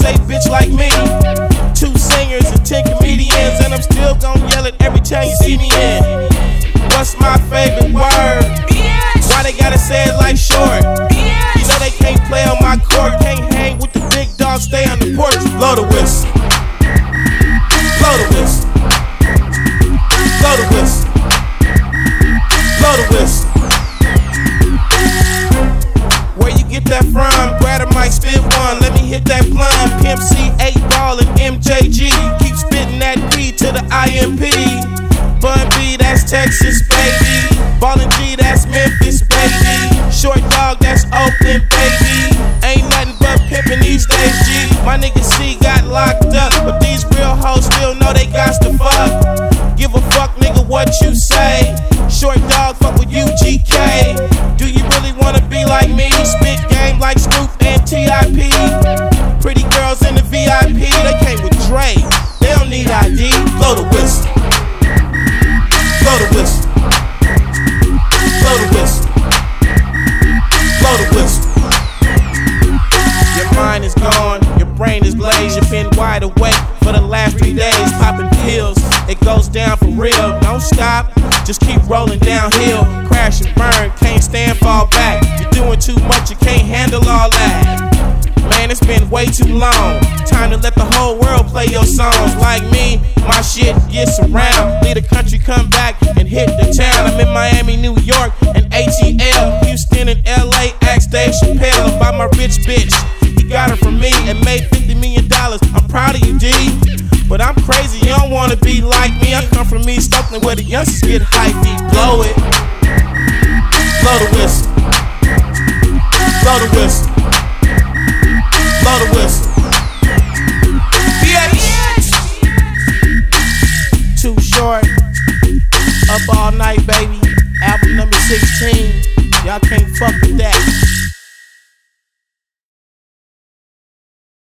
say bitch like me. 2 singers and 10 comedians, and I'm still gon' yell it every time you see me in. What's my favorite word? Why they gotta say it like short? You know they can't play on my court, can't hang with the big dogs, stay on the porch. Blow the whistle. Blow the whistle. Blow the whistle. Blow the whistle. Where you get that from? Grab a mic, spit one. Let me hit that blunt. Pimp C, 8 Ball, and MJG. Keep spitting that P to the IMP. Bun B, that's Texas, baby. Ballin' G, that's Memphis, baby. Short Dog, that's Oakland, baby. Ain't nothing but pimpin' these days, G. My nigga C got locked up, but these real hoes still know they got to fuck. Give a fuck, nigga, what you say. Short Dog, fuck with UGK. Do you really wanna be like me? Spit game like Snoop and T.I.P. Pretty girls in the VIP, they came with Dre. They don't need ID. Blow the whistle. Blow the whistle. Blow the whistle. Blow the whistle. Your mind is gone, your brain is blazed. You've been wide awake for the last 3 days, popping pills. It goes down for real. Don't stop, just keep rolling downhill. Crash and burn, can't stand, fall back. You're doing too much, you can't handle all that. Man, it's been way too long. Time to let the whole world play your songs. Like me, my shit gets around. Leave the country, come back and hit the town. I'm in Miami, New York, and ATL. Houston and LA, ask Dave Chappelle about my rich bitch. He got her from me and made $50 million. I'm proud of you, D. But I'm crazy, you don't wanna be like me. I come from East Oakland where the youngsters get hypey. Blow it. Blow the whistle. Blow the whistle. Blow the whistle. Bitch. Too short. Up all night, baby. Album number 16. Y'all can't fuck with that.